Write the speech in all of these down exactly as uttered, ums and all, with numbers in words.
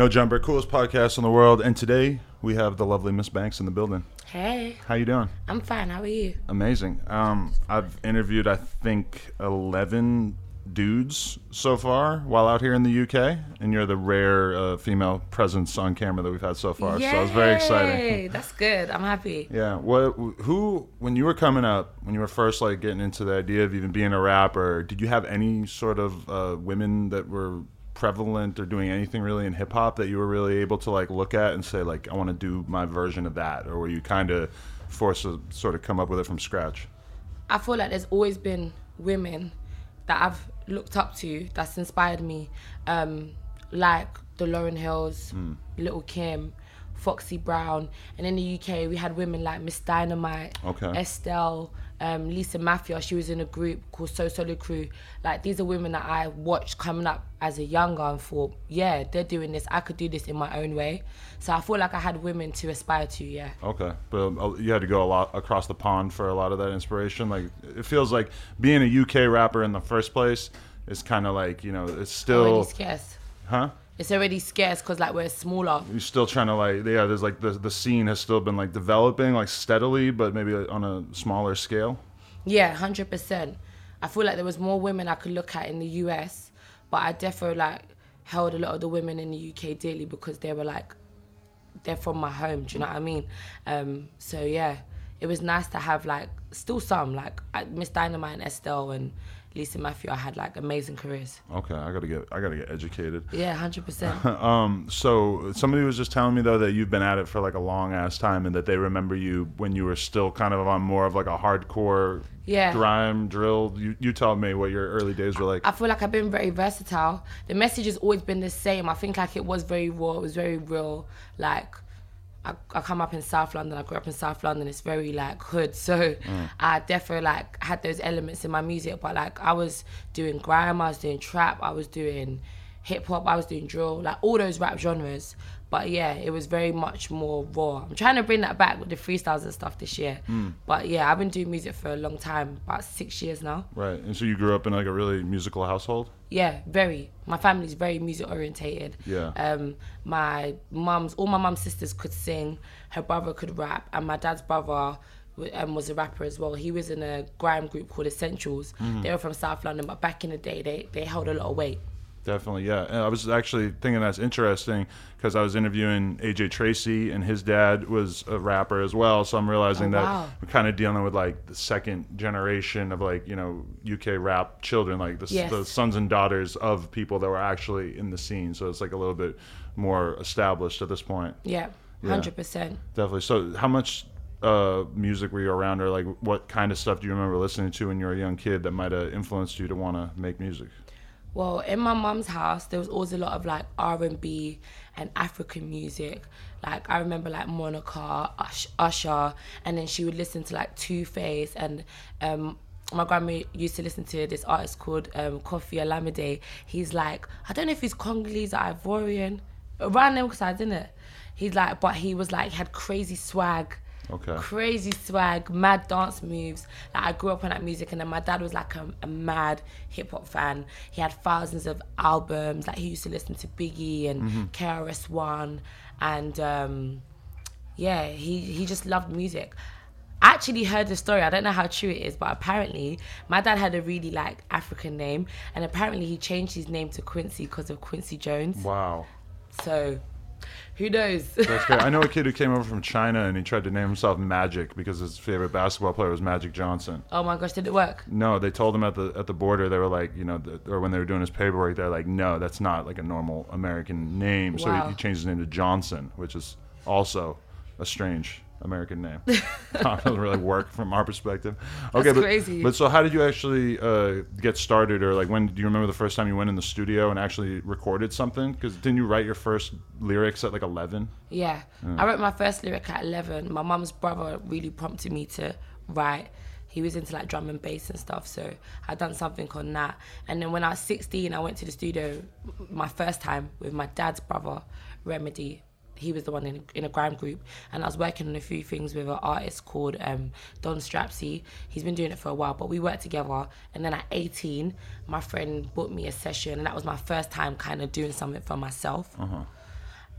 No Jumper, coolest podcast in the world. And today we have the lovely Miss Banks in the building. Hey. How you doing? I'm fine. How are you? Amazing. Um, I've interviewed, I think, eleven dudes so far while out here in the U K. And you're the rare uh, female presence on camera that we've had so far. Yay! So it's very exciting. That's good. I'm happy. Yeah. What? Who? When you were coming up, when you were first like getting into the idea of even being a rapper, did you have any sort of uh, women that were prevalent or doing anything really in hip hop that you were really able to like look at and say like I want to do my version of that, or were you kind of forced to sort of come up with it from scratch? I feel like there's always been women that I've looked up to that's inspired me, um, like the Lauryn Hills, mm. Little Kim, Foxy Brown, and in the U K we had women like Miss Dynamite, okay. Estelle, um, Lisa Mafia. She was in a group called So Solo Crew. Like these are women that I watched coming up as a younger and thought, yeah, they're doing this. I could do this in my own way. So I feel like I had women to aspire to. Yeah. Okay, but you had to go a lot across the pond for a lot of that inspiration. Like it feels like being a U K rapper in the first place is kind of like, you know, it's still already scarce. Huh? It's already scarce because like we're smaller. You're still trying to like, yeah, there's like the the scene has still been like developing like steadily, but maybe on a smaller scale. Yeah, one hundred percent. I feel like there was more women I could look at in the U S, but I definitely like held a lot of the women in the U K dearly because they were like, they're from my home, do you know what I mean? Um, so yeah, it was nice to have like, still some, like Miss Dynamite and Estelle and Lisa Matthew, I had like amazing careers. Okay, I gotta get I gotta get educated. Yeah, one hundred percent. um, so somebody was just telling me though that you've been at it for like a long ass time, and that they remember you when you were still kind of on more of like a hardcore, yeah, grime drill. You you told me what your early days were like. I feel like I've been very versatile. The message has always been the same. I think like it was very raw. It was very real. Like. I, I come up in South London, I grew up in South London, it's very like hood, so mm. I definitely like had those elements in my music, but like I was doing grime, I was doing trap, I was doing hip hop, I was doing drill, like all those rap genres, but yeah, it was very much more raw. I'm trying to bring that back with the freestyles and stuff this year, mm. but yeah, I've been doing music for a long time, about six years now. Right, and so you grew up in like a really musical household? Yeah, very. My family's very music orientated. Yeah. Um, my mum's, all my mum's sisters could sing. Her brother could rap, and my dad's brother um, was a rapper as well. He was in a grime group called Essentials. Mm-hmm. They were from South London, but back in the day, they they held a lot of weight. Definitely, yeah. And I was actually thinking that's interesting because I was interviewing A J Tracy, and his dad was a rapper as well. So I'm realizing oh, wow. that we're kind of dealing with like the second generation of like, you know, U K rap children, like the, yes. the sons and daughters of people that were actually in the scene. So it's like a little bit more established at this point. Yeah, one hundred percent. Yeah, definitely. So how much uh, music were you around, or like what kind of stuff do you remember listening to when you were a young kid that might have influenced you to want to make music? Well, in my mum's house, there was always a lot of like R and B and African music. Like I remember like Monica, Ush- Usher, and then she would listen to like Two-Face, and um, my grandma used to listen to this artist called um, Koffi Olomide. He's like, I don't know if he's Congolese or Ivorian, around them sides, isn't it? He's like, but he was like, he had crazy swag. Okay. Crazy swag, mad dance moves. Like I grew up on that music, and then my dad was like a, a mad hip hop fan. He had thousands of albums. Like he used to listen to Biggie and mm-hmm. K R S One, and um, yeah, he he just loved music. I actually heard the story. I don't know how true it is, but apparently my dad had a really like African name, and apparently he changed his name to Quincy because of Quincy Jones. Wow. So. Who knows? That's great. I know a kid who came over from China and he tried to name himself Magic because his favorite basketball player was Magic Johnson. Oh my gosh, did it work? No, they told him at the at the border, they were like, you know, the, or when they were doing his paperwork, they're like, no, that's not like a normal American name. So wow. he, he changed his name to Johnson, which is also a strange American name. It doesn't really work from our perspective. Okay, That's but, crazy. But so how did you actually uh, get started, or like when do you remember the first time you went in the studio and actually recorded something? Because didn't you write your first lyrics at like eleven? Yeah. yeah. I wrote my first lyric at eleven. My mum's brother really prompted me to write. He was into like drum and bass and stuff, so I'd done something on that. And then when I was sixteen, I went to the studio my first time with my dad's brother, Remedy. He was the one in, in a grime group, and I was working on a few things with an artist called um, Don Strapsy. He's been doing it for a while, but we worked together. And then at eighteen, my friend booked me a session, and that was my first time kind of doing something for myself. Uh-huh.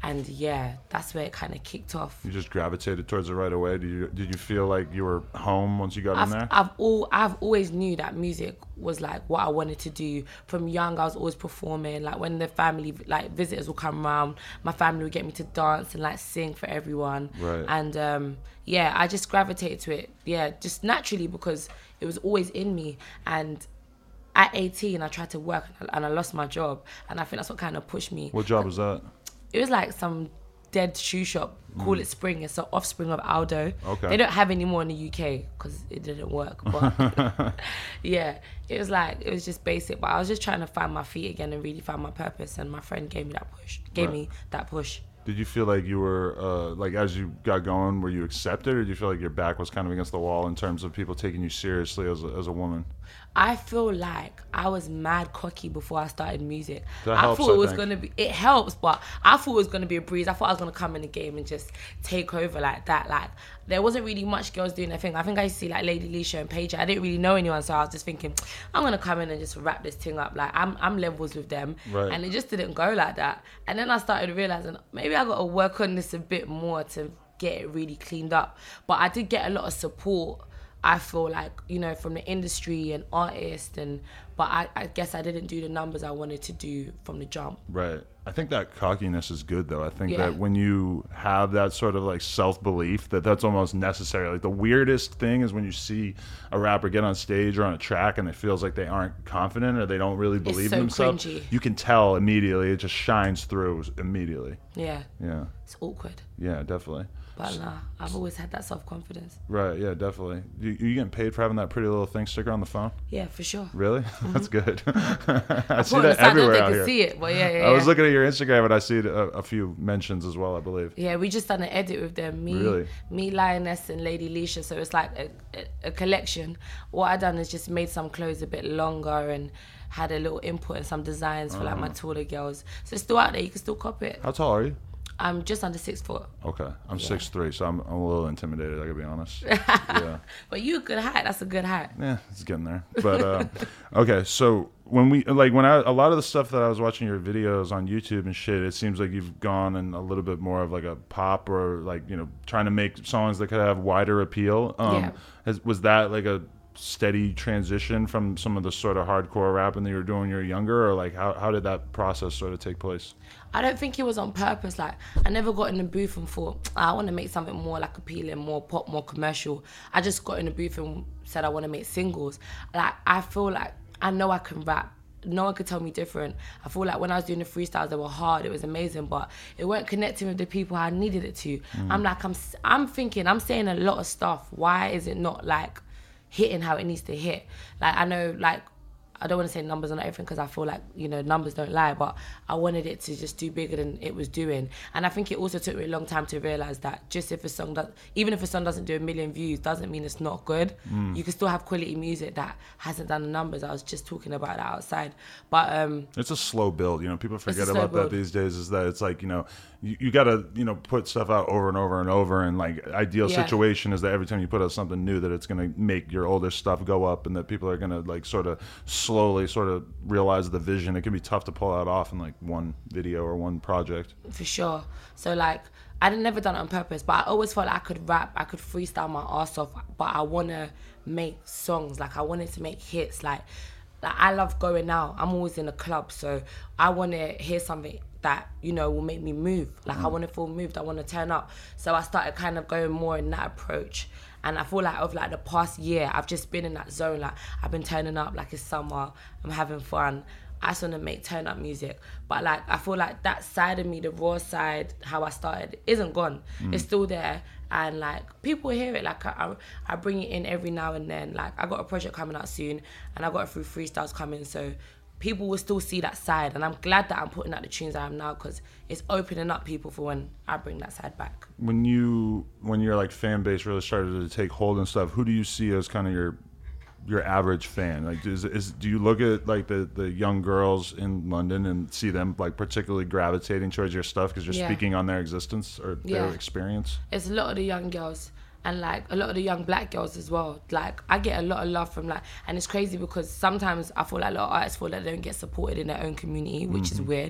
And yeah, that's where it kind of kicked off. You just gravitated towards it right away. Did you did you feel like you were home once you got I've, in there? I've all I've always knew that music was like what I wanted to do. From young, I was always performing. Like when the family, like visitors would come around, my family would get me to dance and like sing for everyone. Right. And um, yeah, I just gravitated to it. Yeah, just naturally because it was always in me. And at eighteen, I tried to work and I lost my job, and I think that's what kind of pushed me. What job was that? It was like some dead shoe shop. Call mm. it Spring. It's an offspring of Aldo. Okay. They don't have any more in the U K because it didn't work. But yeah, it was like, it was just basic. But I was just trying to find my feet again and really find my purpose. And my friend gave me that push. Gave right. me that push. Did you feel like you were, uh, like as you got going, were you accepted, or did you feel like your back was kind of against the wall in terms of people taking you seriously as a, as a woman? I feel like I was mad cocky before I started music. That I helps, thought it I was think. gonna be, it helps, but I thought it was gonna be a breeze. I thought I was gonna come in the game and just take over like that. Like there wasn't really much girls doing their thing. I think I used to see like Lady Leisha and Paige. I didn't really know anyone, so I was just thinking, I'm gonna come in and just wrap this thing up. Like I'm, I'm levels with them, right. and it just didn't go like that. And then I started realizing maybe I got to work on this a bit more to get it really cleaned up. But I did get a lot of support. I feel like, you know, from the industry and artists, and but I, I guess I didn't do the numbers I wanted to do from the jump. Right. I think that cockiness is good, though. I think Yeah. that when you have that sort of like self-belief, that that's almost necessary. Like the weirdest thing is when you see a rapper get on stage or on a track and it feels like they aren't confident or they don't really believe so in themselves. cringy. You can tell immediately. It just shines through immediately. Yeah. Yeah. It's awkward. Yeah, definitely. But nah, I've always had that self-confidence. Right, yeah, definitely. You, you getting paid for having that pretty little thing sticker on the phone? Yeah, for sure. Really? Mm-hmm. That's good. I, I see Put that aside, everywhere I don't out think here. you see it, but yeah, yeah, I was yeah. looking at your Instagram and I see a, a few mentions as well, I believe. Yeah, we just done an edit with them. Me, Really? me, Lioness, and Lady Leisha. So it's like a, a, a collection. What I done is just made some clothes a bit longer and had a little input and some designs for like my taller girls. So it's still out there. You can still copy it. How tall are you? I'm just under six foot. Okay, I'm Yeah. six three, so I'm, I'm a little intimidated, I gotta be honest. Yeah, But you a good height. That's a good height. yeah, it's getting there. But uh, okay, so when we like when I a lot of the stuff that I was watching your videos on YouTube and shit, it seems like you've gone in a little bit more of like a pop or like you know trying to make songs that could have wider appeal. Um, Yeah. has, was that like a steady transition from some of the sort of hardcore rapping that you were doing when you were younger, or like how how did that process sort of take place? I don't think it was on purpose. Like, I never got in the booth and thought, I want to make something more like appealing, more pop, more commercial. I just got in the booth and said I want to make singles. Like, I feel like I know I can rap. No one could tell me different. I feel like when I was doing the freestyles, they were hard. It was amazing, but it weren't connecting with the people I needed it to. Mm. I'm like, I'm, I'm thinking, I'm saying a lot of stuff. Why is it not like hitting how it needs to hit? Like, I know, like, I don't want to say numbers on everything because I feel like, you know, numbers don't lie, but I wanted it to just do bigger than it was doing. And I think it also took me a long time to realize that just if a song does, even if a song doesn't do a million views, doesn't mean it's not good. Mm. You can still have quality music that hasn't done the numbers. I was just talking about that outside. But um, it's a slow build, you know, people forget slow about build. that these days, is that it's like, you know, you, you got to, you know, put stuff out over and over and over. And like ideal Yeah. situation is that every time you put out something new, that it's going to make your older stuff go up and that people are going to like sort of slowly sort of realize the vision. It can be tough to pull that off in like one video or one project. For sure. So like, I'd never done it on purpose, but I always felt like I could rap, I could freestyle my ass off, but I want to make songs. Like I wanted to make hits. Like, like I love going out. I'm always in a club, so I want to hear something that, you know, will make me move. Like mm. I want to feel moved. I want to turn up. So I started kind of going more in that approach. And I feel like over like the past year, I've just been in that zone. Like I've been turning up, like it's summer, I'm having fun. I just want to make turn up music. But like, I feel like that side of me, the raw side, how I started, isn't gone. Mm. It's still there. And like, people hear it. Like I, I bring it in every now and then. Like I got a project coming out soon and I got a few freestyles coming. So people will still see that side. And I'm glad that I'm putting out the tunes I am now because it's opening up people for when I bring that side back. When you, when your like fan base really started to take hold and stuff, who do you see as kind of your your average fan? Like, is, is do you look at like the, the young girls in London and see them like particularly gravitating towards your stuff because you're Yeah. speaking on their existence or Yeah. their experience? It's a lot of the young girls and like a lot of the young black girls as well. Like I get a lot of love from like, and it's crazy because sometimes I feel like a lot of artists feel like they don't get supported in their own community, which mm-hmm. is weird.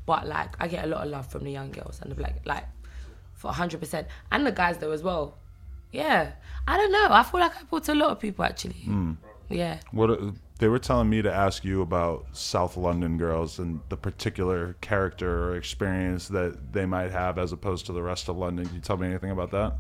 But like I get a lot of love from the young girls and the black, like for one hundred percent, and the guys though as well. Yeah, I don't know. I feel like I appeal to a lot of people actually. Mm. Yeah. What uh, they were telling me to ask you about South London girls and the particular character or experience that they might have as opposed to the rest of London. Can you tell me anything about that?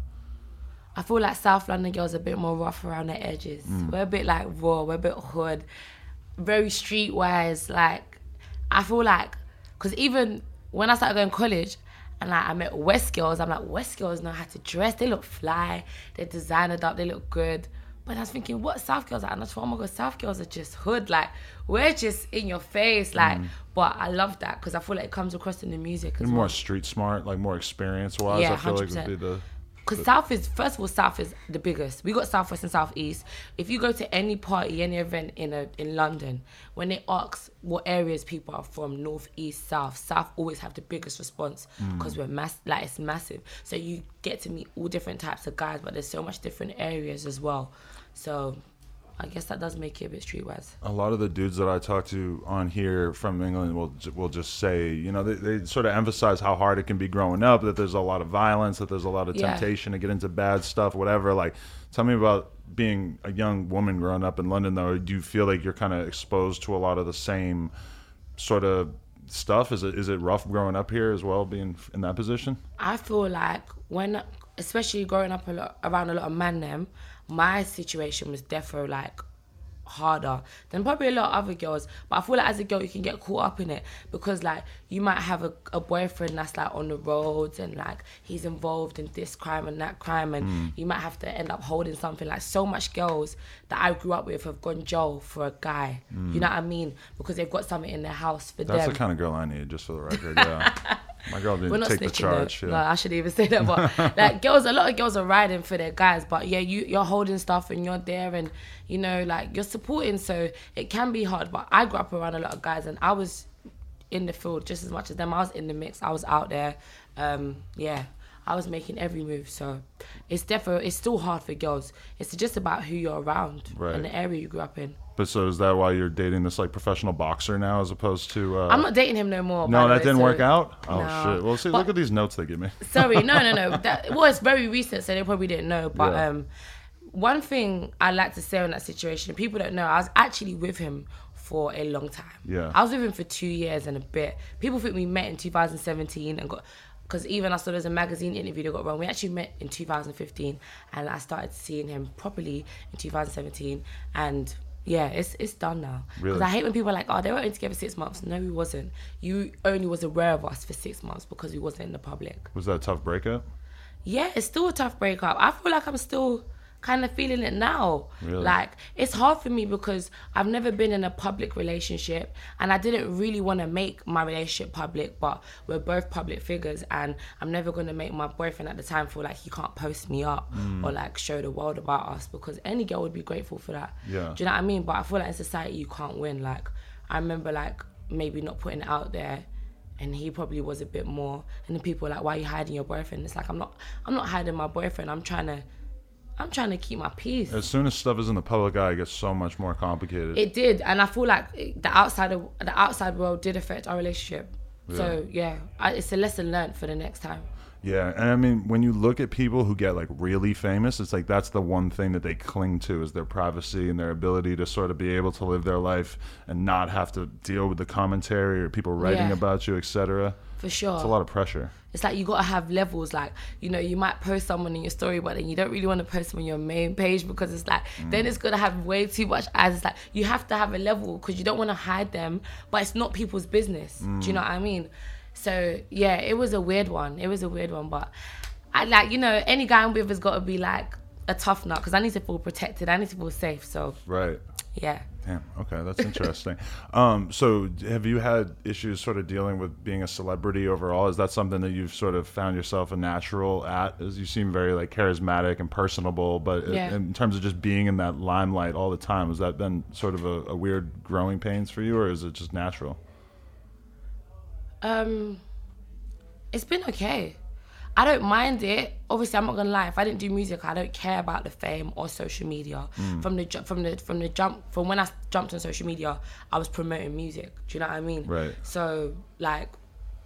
I feel like South London girls are a bit more rough around the edges. Mm. We're a bit like raw, we're a bit hood, very streetwise. Like, I feel like, because even when I started going to college and like I met West girls, I'm like, West girls know how to dress. They look fly, they're designered up, they look good. But I was thinking, what South girls are? And I thought, oh my God, South girls are just hood. Like, we're just in your face. Like, mm. but I love that because I feel like it comes across in the music as and more well. street smart, like more experience-wise, yeah, I feel one hundred percent. like would be the... Because South is, first of all, South is the biggest. We got Southwest and Southeast. If you go to any party, any event in a, in London, when they ask what areas people are from, North, East, South, South always have the biggest response because mm. we're mass, like it's massive. So you get to meet all different types of guys, but there's so much different areas as well. So I guess that does make it a bit streetwise. A lot of the dudes that I talk to on here from England will will just say, you know, they, they sort of emphasize how hard it can be growing up, that there's a lot of violence, that there's a lot of Yeah. temptation to get into bad stuff, whatever. Like, tell me about being a young woman growing up in London, though. Do you feel like you're kind of exposed to a lot of the same sort of stuff? Is it is it rough growing up here as well, being in that position? I feel like when, especially growing up a lot, around a lot of man them, my situation was defo like harder than probably a lot of other girls. But I feel like as a girl you can get caught up in it because like you might have a, a boyfriend that's like on the roads and like he's involved in this crime and that crime and mm. you might have to end up holding something. Like so much girls that I grew up with have gone jail for a guy. Mm. You know what I mean? Because they've got something in their house for that's them. That's the kind of girl I need, just for the record. Yeah. My girl didn't take the charge. Yeah. No, I shouldn't even say that. But like girls, a lot of girls are riding for their guys. But yeah, you you're holding stuff and you're there and you know like you're supporting. So it can be hard. But I grew up around a lot of guys and I was in the field just as much as them. I was in the mix. I was out there. Um, yeah, I was making every move. So it's definitely it's still hard for girls. It's just about who you're around right. and the area you grew up in. But so is that why you're dating this like professional boxer now as opposed to... Uh... I'm not dating him no more. No, that way, didn't so... work out? Oh, no. shit. Well, see, but... look at these notes they give me. Sorry, no, no, no. That, well, it's very recent, so they probably didn't know. But yeah. um, one thing I like to say on that situation, people don't know, I was actually with him for a long time. Yeah. I was with him for two years and a bit. People think we met in two thousand seventeen and got... Because even I saw there's a magazine interview that got wrong. We actually met in two thousand fifteen and I started seeing him properly in two thousand seventeen and... Yeah, it's it's done now. Really? Because I hate when people are like, oh, they were only together six months. No, we wasn't. You only was aware of us for six months because we wasn't in the public. Was that a tough breakup? Yeah, it's still a tough breakup. I feel like I'm still kind of feeling it now. Really? Like, it's hard for me because I've never been in a public relationship and I didn't really want to make my relationship public, but we're both public figures and I'm never going to make my boyfriend at the time feel like he can't post me up mm. or like show the world about us because any girl would be grateful for that. Yeah. Do you know what I mean? But I feel like in society you can't win. Like, I remember like maybe not putting it out there and he probably was a bit more and then people were like, why are you hiding your boyfriend? It's like, I'm not, I'm not hiding my boyfriend. I'm trying to I'm trying to keep my peace. As soon as stuff is in the public eye, it gets so much more complicated. It did, and I feel like the outside of, the outside world did affect our relationship. Yeah. So yeah, I, it's a lesson learned for the next time. Yeah, and I mean, when you look at people who get like really famous, it's like that's the one thing that they cling to is their privacy and their ability to sort of be able to live their life and not have to deal with the commentary or people writing Yeah. about you, et cetera. For sure. It's a lot of pressure. It's like you gotta have levels. Like, you know, you might post someone in your story, but then you don't really want to post them on your main page because it's like mm. then it's gonna have way too much ads. It's like you have to have a level because you don't want to hide them, but it's not people's business. Mm. Do you know what I mean? So yeah, it was a weird one. It was a weird one, but I like, you know, any guy I'm with has got to be like a tough nut because I need to feel protected. I need to feel safe. So right. Yeah. Damn. Okay, that's interesting. um, so have you had issues sort of dealing with being a celebrity overall? Is that something that you've sort of found yourself a natural at? As you seem very like charismatic and personable, but yeah. in terms of just being in that limelight all the time, has that been sort of a, a weird growing pains for you, or is it just natural? Um, it's been okay. I don't mind it. Obviously, I'm not gonna lie. If I didn't do music, I don't care about the fame or social media. Mm. From the ju- from the from the jump from when I jumped on social media, I was promoting music. Do you know what I mean? Right. So like,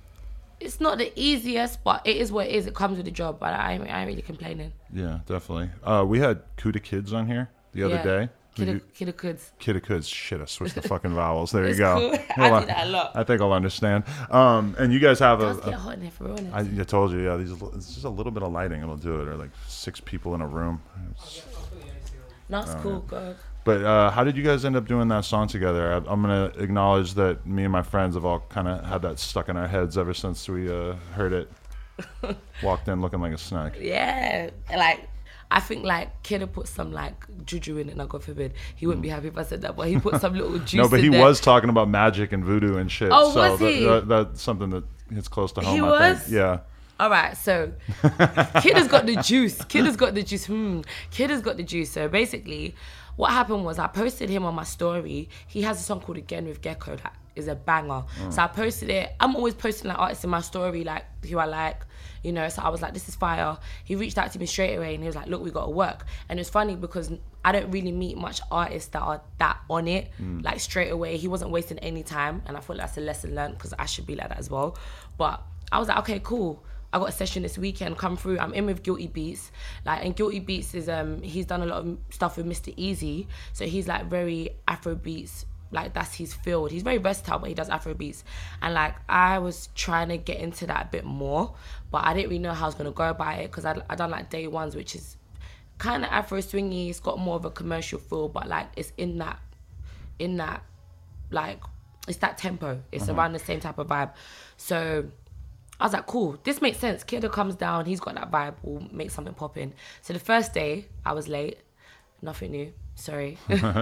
it's not the easiest, but it is what it is. It comes with the job, but I ain't, I ain't really complaining. Yeah, definitely. Uh, we had Kuda Kids on here the other Yeah. day. Kidda, Kidda Kids. Kidda Kids. Shit, I switched the fucking vowels. There It's you go. cool. Well, I do that a lot. I think I'll understand. Um, and you guys have It a. does get a hot in here, for honest. I, I told you, yeah. These, it's just a little bit of lighting. It'll do it. Or like six people in a room. It's, no, it's Oh, cool. yeah. Go ahead. But uh, how did you guys end up doing that song together? I, I'm gonna acknowledge that me and my friends have all kind of had that stuck in our heads ever since we uh, heard it. Walked in looking like a snack. Yeah, like I think like Kidda put some like juju in it. Now God forbid, he wouldn't be happy if I said that, but he put some little juice. No, but in he there. was talking about magic and voodoo and shit. Oh, so was that, he? That, that's something that hits close to home. He I was? think. Yeah. All right, so Kid has got the juice. Kid has got the juice. Hmm. Kid has got the juice. So basically, what happened was I posted him on my story. He has a song called Again with Gecko that is a banger. Mm. So I posted it. I'm always posting like artists in my story, like who I like, you know. So I was like, this is fire. He reached out to me straight away and he was like, look, we got to work. And it's funny because I don't really meet much artists that are that on it, Mm. like straight away. He wasn't wasting any time. And I thought that's a lesson learned because I should be like that as well. But I was like, okay, cool. I got a session this weekend, come through. I'm in with Guilty Beats. Like, and Guilty Beats is, um, he's done a lot of stuff with Mister Easy. So he's like very Afro beats. Like that's his field. He's very versatile, but he does Afro beats. And like, I was trying to get into that a bit more, but I didn't really know how I was gonna go about it because I I done like Day Ones, which is kind of Afro swingy. It's got more of a commercial feel, but like it's in that, in that, like, it's that tempo. It's Uh-huh. around the same type of vibe. So I was like, cool, this makes sense. Kidda comes down, he's got that vibe, we'll make something pop in. So the first day, I was late. Nothing new, sorry.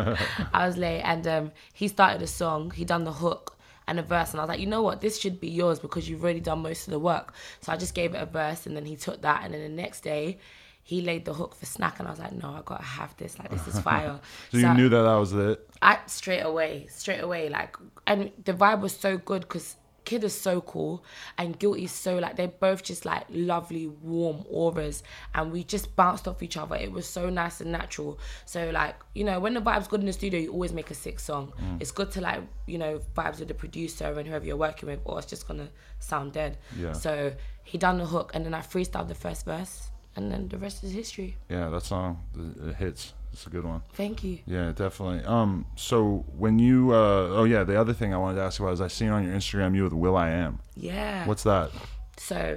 I was late and um, he started a song, he done the hook and a verse. And I was like, you know what, this should be yours because you've already done most of the work. So I just gave it a verse and then he took that. And then the next day, he laid the hook for Snack. And I was like, no, I gotta have this, like this is fire. So, you knew that that was it? I, straight away, straight away. Like, and the vibe was so good because Kid is so cool and Guilty is so like, they're both just like lovely warm auras and we just bounced off each other. It was so nice and natural. So like, you know, when the vibe's good in the studio, you always make a sick song. Mm. It's good to like, you know, vibes with the producer and whoever you're working with, or it's just gonna sound dead. Yeah. So he done the hook and then I freestyled the first verse and then the rest is history. Yeah, that song, it hits. It's a good one. Thank you. Yeah, definitely. Um, so when you, uh, oh yeah, the other thing I wanted to ask you about is I seen on your Instagram you with Will I Am. Yeah. What's that? So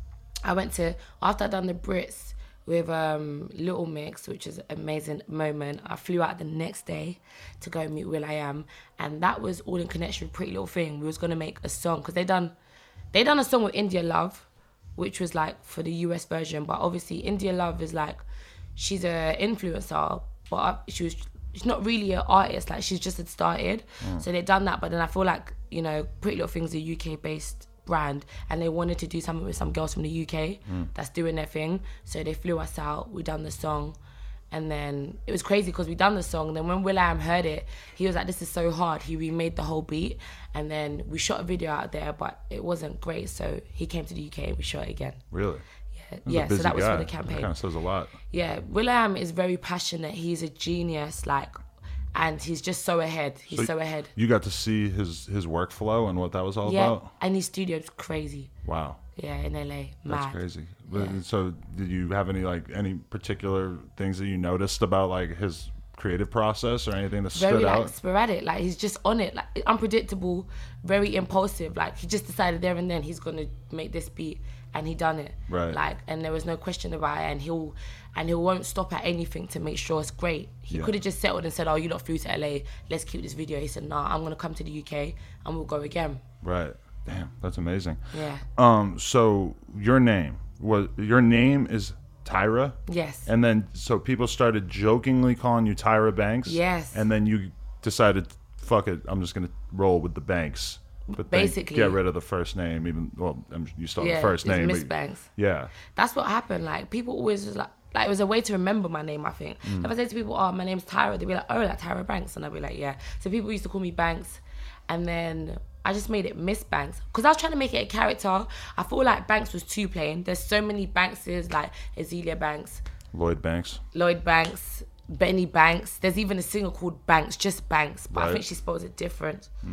I went to, after I'd done the Brits with um, Little Mix, which is an amazing moment, I flew out the next day to go meet Will I Am. And that was all in connection with Pretty Little Thing. We was going to make a song because they done, they done a song with India Love, which was like for the U S version. But obviously India Love is like, she's an influencer, but she was she's not really an artist. Like she's just had started, mm. so they've done that. But then I feel like, you know, Pretty Little Thing's a U K based brand, and they wanted to do something with some girls from the U K mm. that's doing their thing. So they flew us out. We done the song, and then it was crazy because we done the song. And then when Will.i.am heard it, he was like, "This is so hard." He remade the whole beat, and then we shot a video out there, but it wasn't great. So he came to the U K and we shot it again. Really? Yeah, so that was guy. for the campaign. That kind of says a lot. Yeah, Will.i.am is very passionate. He's a genius, like, and he's just so ahead. He's so, so ahead. You got to see his his workflow and what that was all yeah, about? Yeah, and his studio's crazy. Wow. Yeah, in L A. Mad. That's crazy. Yeah. So did you have any, like, any particular things that you noticed about, like, his creative process or anything that very stood like out? sporadic, like he's just on it, like unpredictable, very impulsive. Like he just decided there and then he's gonna make this beat, and he done it. Right. Like, and there was no question about it, and he'll and he won't stop at anything to make sure it's great. He Yeah. could have just settled and said, "Oh, you lot flew to L A, let's keep this video." He said, "Nah, I'm gonna come to the U K and we'll go again." Right. Damn, that's amazing. Yeah. Um. So your name was your name is Tyra? Yes. And then, so people started jokingly calling you Tyra Banks? Yes. And then you decided, fuck it, I'm just going to roll with the Banks. But basically get rid of the first name, even, well, you still have yeah, the first name. Miss but, Banks. Yeah. That's what happened. Like, people always was like, like, it was a way to remember my name, I think. Mm. If I say to people, "Oh, my name's Tyra," they'd be like, "Oh, like Tyra Banks," and I'd be like, "Yeah." So people used to call me Banks, and then I just made it Miss Banks because I was trying to make it a character. I feel like Banks was too plain. There's so many Bankses, like Azealia Banks, Lloyd Banks, Lloyd Banks, Benny Banks. There's even a singer called Banks, just Banks, but right. I think she spells it different. Mm.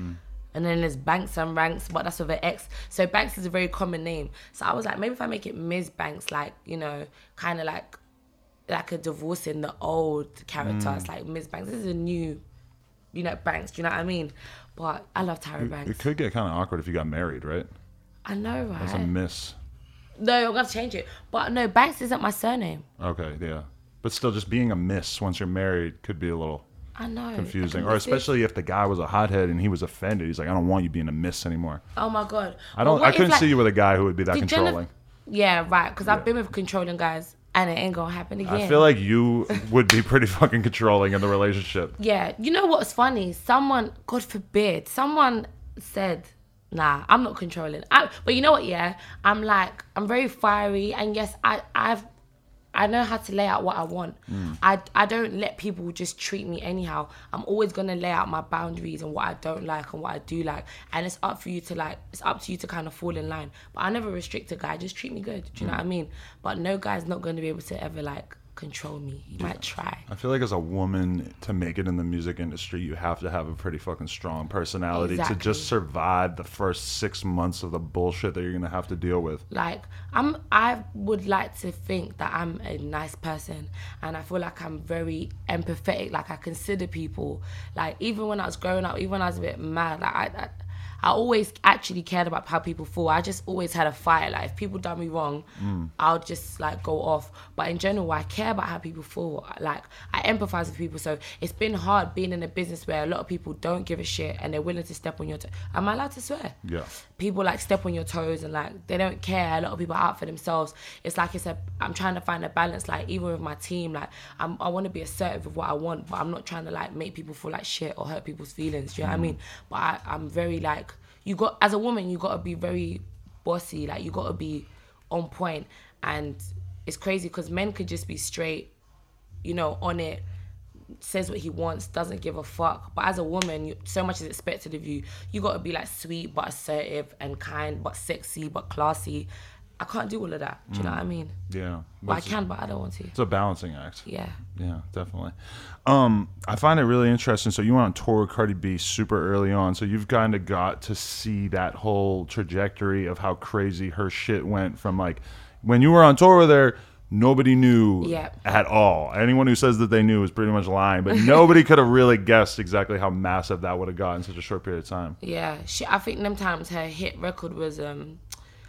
And then there's Banks and Ranks, but that's with an X. So Banks is a very common name. So I was like, maybe if I make it Miz Banks, like, you know, kind of like like a divorce in the old characters, mm. like Miz Banks. This is a new, you know, Banks. Do you know what I mean? But I love Tyra Banks. It could get kind of awkward if you got married, right? I know, right? That's a miss. No, I'm going to change it. But no, Banks isn't my surname. Okay, yeah. But still, just being a miss once you're married could be a little... I know. Confusing. Or especially if the guy was a hothead and he was offended. He's like, I don't want you being a miss anymore. Oh my God. I don't. I couldn't if, like, see you with a guy who would be that controlling. Jennifer, yeah, right. Because yeah. I've been with controlling guys and it ain't going to happen again. I feel like you would be pretty fucking controlling in the relationship. Yeah. You know what's funny? Someone, God forbid, someone said, nah, I'm not controlling. I, but you know what, yeah? I'm like, I'm very fiery. And yes, I, I've, I know how to lay out what I want. Mm. I, I don't let people just treat me anyhow. I'm always going to lay out my boundaries and what I don't like and what I do like. And it's up for you to like, it's up to you to kind of fall in line. But I never restrict a guy. Just treat me good. Do you mm. know what I mean? But no guy's not going to be able to ever like control me. He yeah. might try. I feel like as a woman, to make it in the music industry, you have to have a pretty fucking strong personality exactly. to just survive the first six months of the bullshit that you're gonna have to deal with. Like, I'm, I would like to think that I'm a nice person, and I feel like I'm very empathetic. Like, I consider people. Like, even when I was growing up, even when I was a bit mad, like I. I I always actually cared about how people feel. I just always had a fight. Like, if people done me wrong, mm. I'll just, like, go off. But in general, I care about how people feel. Like, I empathize with people. So it's been hard being in a business where a lot of people don't give a shit and they're willing to step on your toes. Am I allowed to swear? Yeah. People, like, step on your toes and, like, they don't care. A lot of people are out for themselves. It's like it's a, I'm trying to find a balance. Like, even with my team, like, I'm, I want to be assertive with what I want, but I'm not trying to, like, make people feel like shit or hurt people's feelings. Do you know mm. what I mean? But I, I'm very, like, you got, as a woman, you got to be very bossy. Like, you got to be on point. And it's crazy because men could just be straight, you know, on it, says what he wants, doesn't give a fuck. But as a woman, you, so much is expected of you. You got to be, like, sweet but assertive and kind but sexy but classy. I can't do all of that. Do you mm. know what I mean? Yeah. Well, I can, but I don't want to. It's a balancing act. Yeah. Yeah, definitely. Um, I find it really interesting. So you went on tour with Cardi B super early on. So you've kind of got to see that whole trajectory of how crazy her shit went from, like, when you were on tour with her, nobody knew yep. at all. Anyone who says that they knew is pretty much lying. But nobody could have really guessed exactly how massive that would have got in such a short period of time. Yeah. She, I think them times her hit record was... um.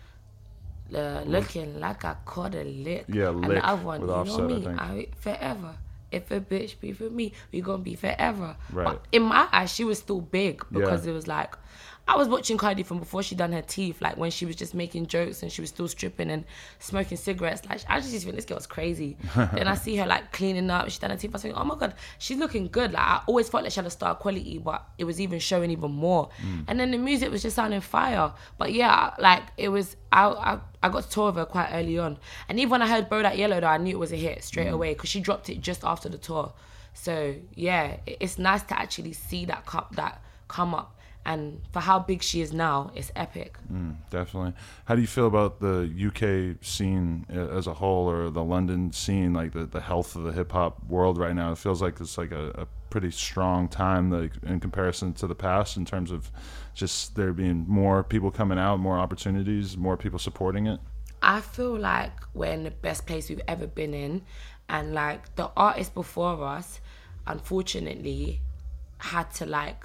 Uh, looking like I caught a lick. Yeah, lick. And the other one, you Offset, know me, I, I forever. If a bitch be for me, we gonna be forever. Right. But in my eyes, she was still big because yeah. it was like, I was watching Cardi from before she done her teeth, like when she was just making jokes and she was still stripping and smoking cigarettes. Like, I just think this girl's crazy. Then I see her like cleaning up, she done her teeth. I was thinking, oh my God, she's looking good. Like, I always felt like she had a star quality, but it was even showing even more. Mm. And then the music was just sounding fire. But yeah, like it was, I, I, I got to tour with her quite early on. And even when I heard Bodak Yellow though, I knew it was a hit straight mm. away because she dropped it just after the tour. So yeah, it's nice to actually see that cup that come up. And for how big she is now, it's epic. Mm, definitely. How do you feel about the U K scene as a whole, or the London scene, like the, the health of the hip-hop world right now? It feels like it's like a, a pretty strong time, like, in comparison to the past, in terms of just there being more people coming out, more opportunities, more people supporting it. I feel like we're in the best place we've ever been in. And, like, the artists before us, unfortunately, had to, like,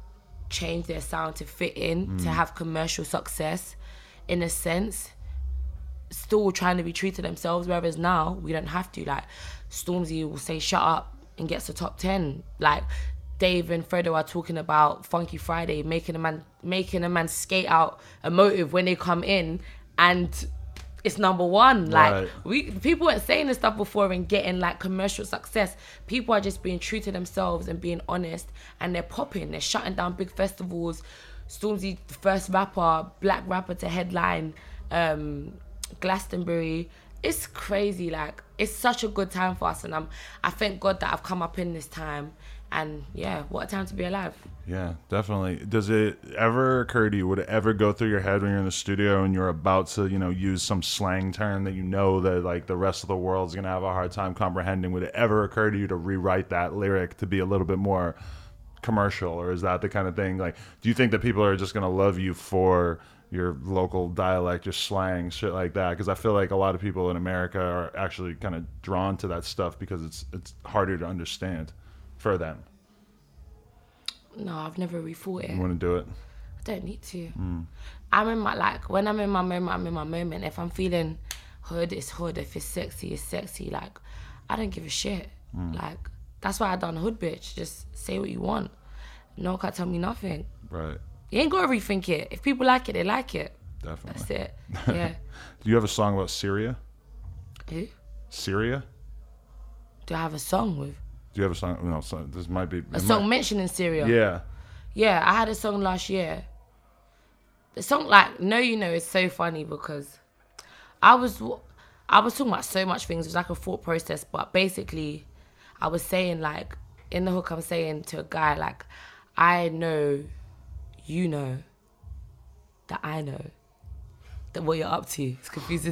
change their sound to fit in, mm. to have commercial success, in a sense, still trying to be true to themselves, whereas now we don't have to. Like, Stormzy will say shut up and gets the top ten. Like, Dave and Fredo are talking about Funky Friday, making a man making a man skate out a motive when they come in, and it's number one. Like, right. we people weren't saying this stuff before and getting like commercial success. People are just being true to themselves and being honest, and they're popping. They're shutting down big festivals. Stormzy, the first rapper, black rapper to headline um, Glastonbury. It's crazy. Like, it's such a good time for us, and I'm I thank God that I've come up in this time. And yeah, what a time to be alive. Yeah, definitely. Does it ever occur to you, would it ever go through your head when you're in the studio and you're about to, you know, use some slang term that you know that like the rest of the world's going to have a hard time comprehending? Would it ever occur to you to rewrite that lyric to be a little bit more commercial, or is that the kind of thing? Like, do you think that people are just gonna love you for your local dialect, your slang, shit like that? Because I feel like a lot of people in America are actually kind of drawn to that stuff because it's it's harder to understand for them. No, I've never rethought it. You want to do it? I don't need to. Mm. I'm in my, like, when I'm in my moment, I'm in my moment. If I'm feeling hood, it's hood. If it's sexy, it's sexy. Like, I don't give a shit. Mm. Like, that's why I done hood, bitch. Just say what you want. No one can tell me nothing. Right. You ain't got to rethink it. If people like it, they like it. Definitely. That's it. Yeah. Do you have a song about Syria? Who? Syria? Do I have a song with? Do you have a song? No, so this might be... A song might... mentioning Syria? Yeah. Yeah, I had a song last year. The song, like, No You Know, is so funny because I was I was talking about so much things. It was like a thought process, but basically I was saying, like, in the hook, I'm saying to a guy, like, I know, you know, that I know that what you're up to. It's confusing.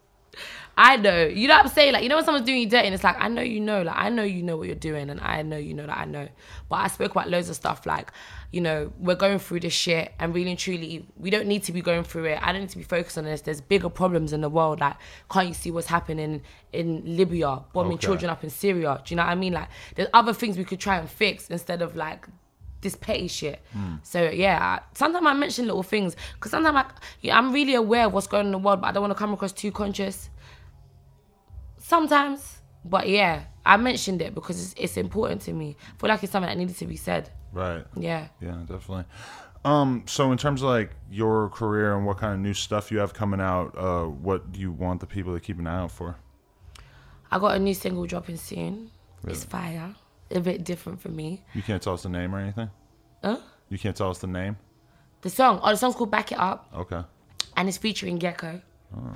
I know. You know what I'm saying? Like, you know when someone's doing you dirty and it's like, I know you know. Like, I know you know what you're doing and I know you know that I know. But I spoke about loads of stuff like, you know, we're going through this shit and really and truly, we don't need to be going through it. I don't need to be focused on this. There's bigger problems in the world. Like, can't you see what's happening in Libya, bombing Okay. children up in Syria? Do you know what I mean? Like, there's other things we could try and fix instead of, like, this petty shit. Mm. So, yeah, sometimes I mention little things because sometimes I, yeah, I'm really aware of what's going on in the world, but I don't want to come across too conscious. Sometimes, but yeah, I mentioned it because it's, it's important to me. I feel like it's something that needed to be said. Right. Yeah. Yeah, definitely. Um, so in terms of like your career and what kind of new stuff you have coming out, uh, what do you want the people to keep an eye out for? I got a new single dropping soon. Really? It's fire. A bit different for me. You can't tell us the name or anything? Huh? You can't tell us the name? The song. Oh, the song's called Back It Up. Okay. And it's featuring Gecko. Oh.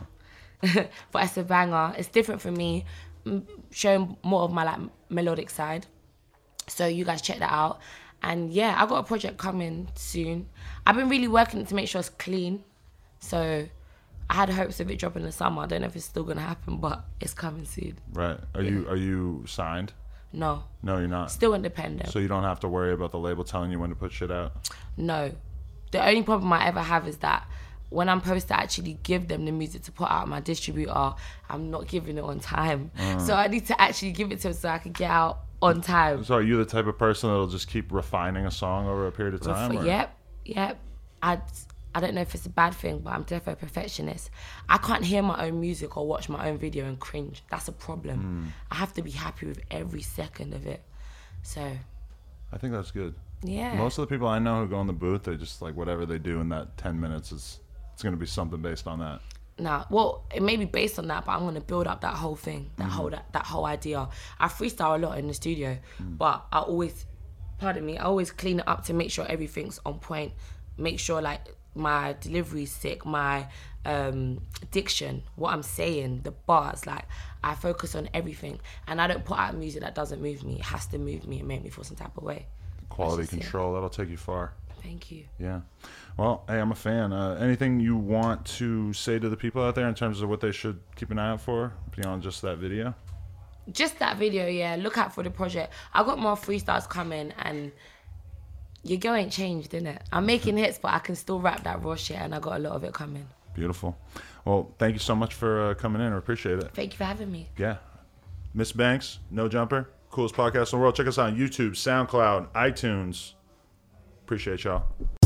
But it's a banger. It's different for me, showing more of my like melodic side. So you guys check that out. And yeah, I got a project coming soon. I've been really working to make sure it's clean. So I had hopes of it dropping in the summer. I don't know if it's still gonna happen, but it's coming soon. Right. Are yeah. you are you signed? No. No, you're not. Still independent. So you don't have to worry about the label telling you when to put shit out? No. The only problem I ever have is that when I'm supposed to actually give them the music to put out my distributor, I'm not giving it on time. Uh. So I need to actually give it to them so I can get out on time. So are you the type of person that'll just keep refining a song over a period of time? Or? Yep, yep. I, I don't know if it's a bad thing, but I'm definitely a perfectionist. I can't hear my own music or watch my own video and cringe. That's a problem. Mm. I have to be happy with every second of it. So. I think that's good. Yeah. Most of the people I know who go in the booth, they just like whatever they do in that ten minutes is it's going to be something based on that. Nah, well, it may be based on that, but I'm going to build up that whole thing, that mm-hmm. whole that, that whole idea. I freestyle a lot in the studio, mm. but I always, pardon me, I always clean it up to make sure everything's on point, make sure like my delivery's sick, my um, diction, what I'm saying, the bars, like I focus on everything, and I don't put out music that doesn't move me. It has to move me and make me feel some type of way. Quality control, it. That'll take you far. Thank you. Yeah. Well, hey, I'm a fan. Uh, anything you want to say to the people out there in terms of what they should keep an eye out for beyond just that video? Just that video, yeah. Look out for the project. I got more freestyles coming, and your girl ain't changed, innit? I'm making hits, but I can still rap that raw shit, and I got a lot of it coming. Beautiful. Well, thank you so much for uh, coming in. I appreciate it. Thank you for having me. Yeah. Miss Banks, No Jumper, coolest podcast in the world. Check us out on YouTube, SoundCloud, iTunes. Appreciate y'all.